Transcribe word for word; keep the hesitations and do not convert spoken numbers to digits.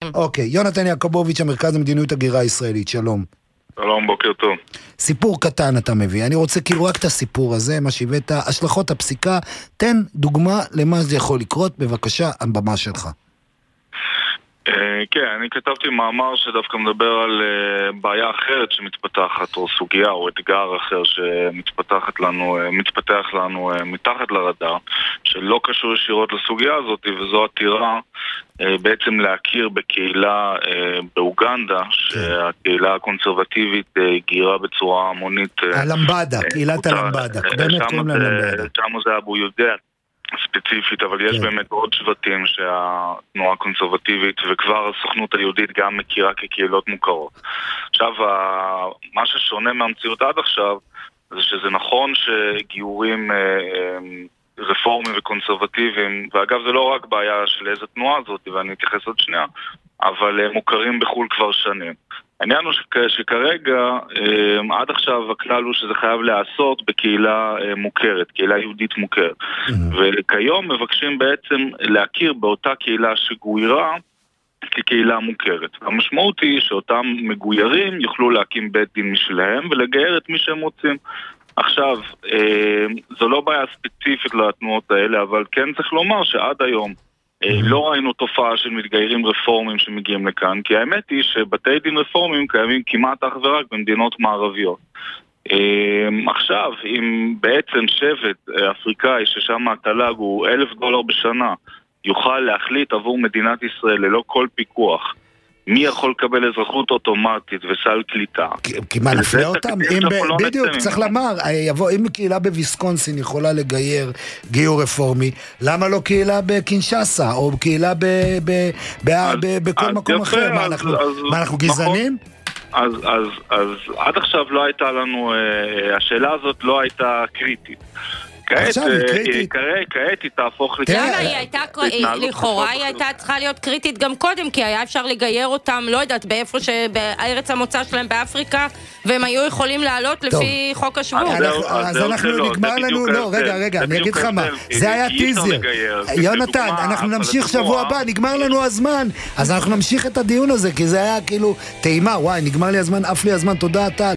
אוקיי, יונתן יעקובוביץ', המרכז למדיניות הגירה הישראלית, שלום. שלום, בוקר טוב. סיפור קטן אתה מביא, אני רוצה כאילו רק את הסיפור הזה, מה שהבאת, השלכות הפסיקה, תן דוגמה למה זה יכול לקרות, בבקשה, הבמה שלך. כן, אני כתבתי מאמר שדווקא מדבר על בעיה אחרת שמתפתחת, או סוגיה או אתגר אחר שמתפתחת לנו, מתפתח לנו מתחת לרדאר, שלא קשור ישירות לסוגיה הזאת, וזו עתירה בעצם להכיר בקהילה באוגנדה, שהקהילה הקונסרבטיבית גירה בצורה המונית. הלמבדה, קהילת הלמבדה, באמת קוראים לה למבדה. שם זה אבו יודע ספציפית, אבל יש באמת עוד שבטים שהתנועה הקונסרבטיבית וכבר הסוכנות היהודית גם מכירה כקהילות מוכרות. עכשיו, מה ששונה מהמציאות עד עכשיו זה שזה נכון שגיורים רפורמים וקונסרבטיביים, ואגב זה לא רק בעיה של איזה תנועה הזאת, ואני אתייחס עוד שנייה, אבל מוכרים בחול כבר שנים. העניין הוא שכרגע, עד עכשיו הכלל הוא שזה חייב לעשות בקהילה מוכרת, קהילה יהודית מוכרת. וכיום מבקשים בעצם להכיר באותה קהילה שגוירה כקהילה מוכרת. המשמעות היא שאותם מגוירים יוכלו להקים בית דין משלהם ולגייר את מי שהם רוצים. עכשיו, זו לא בעיה ספציפית לתנועות האלה, אבל כן צריך לומר שעד היום לא ראינו תופעה של מתגיירים רפורמים שמגיעים לכאן, כי האמת היא שבתי דין רפורמים קיימים כמעט אך ורק במדינות מערביות. עכשיו, אם בעצם שבט אפריקאי ששם התל"ג הוא אלף דולר בשנה יוכל להחליט עבור מדינת ישראל ללא כל פיקוח מי יכול לקבל אזרחות אוטומטית וסל קליטה. כי מה, נפלה אותם? בדיוק, צריך לומר, אם קהילה בוויסקונסין יכולה לגייר גיור רפורמי, למה לא קהילה בקינשסה, או קהילה בכל מקום אחר? מה, אנחנו גזענים? אז עד עכשיו לא הייתה לנו, השאלה הזאת לא הייתה קריטית. כעת היא תהפוך לכאורה היא הייתה צריכה להיות קריטית גם קודם, כי היה אפשר לגייר אותם, לא יודעת, באיפה שבארץ המוצא שלהם באפריקה, והם היו יכולים לעלות לפי חוק השבות. אז אנחנו נגמר לנו, לא, רגע, רגע, אני אגיד לך מה, זה היה טיזר. יונתן, אנחנו נמשיך שבוע הבא, נגמר לנו הזמן, אז אנחנו נמשיך את הדיון הזה, כי זה היה כאילו טעימה, וואי, נגמר לי הזמן, אף לי הזמן, תודה אתה.